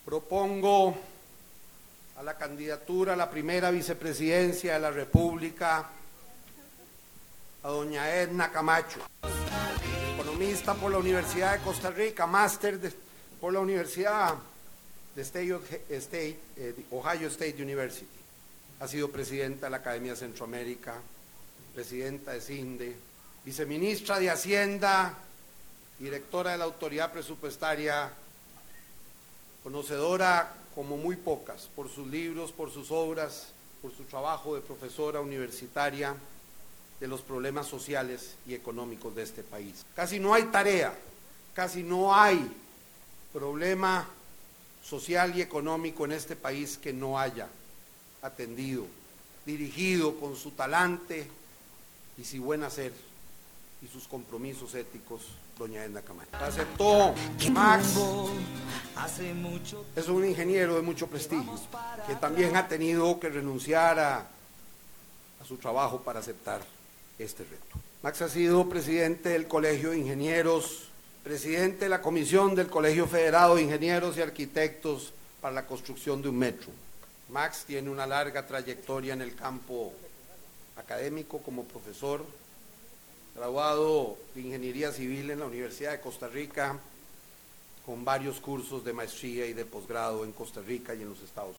Propongo a la candidatura a la primera vicepresidencia de la República a doña Edna Camacho, economista por la Universidad de Costa Rica, por la Universidad de Ohio State University. Ha sido presidenta de la Academia Centroamérica, presidenta de CINDE, viceministra de Hacienda, directora de la Autoridad Presupuestaria, conocedora como muy pocas por sus libros, por sus obras, por su trabajo de profesora universitaria de los problemas sociales y económicos de este país. Casi no hay tarea, casi no hay problema social y económico en este país que no haya atendido, dirigido con su talante y su buen hacer y sus compromisos éticos, doña Edna Camacho. Aceptó Max, es un ingeniero de mucho prestigio, que también ha tenido que renunciar a su trabajo para aceptar este reto. Max ha sido presidente del Colegio de Ingenieros, presidente de la Comisión del Colegio Federado de Ingenieros y Arquitectos para la construcción de un metro. Max tiene una larga trayectoria en el campo académico como profesor, graduado de Ingeniería Civil en la Universidad de Costa Rica, con varios cursos de maestría y de posgrado en Costa Rica y en los Estados Unidos.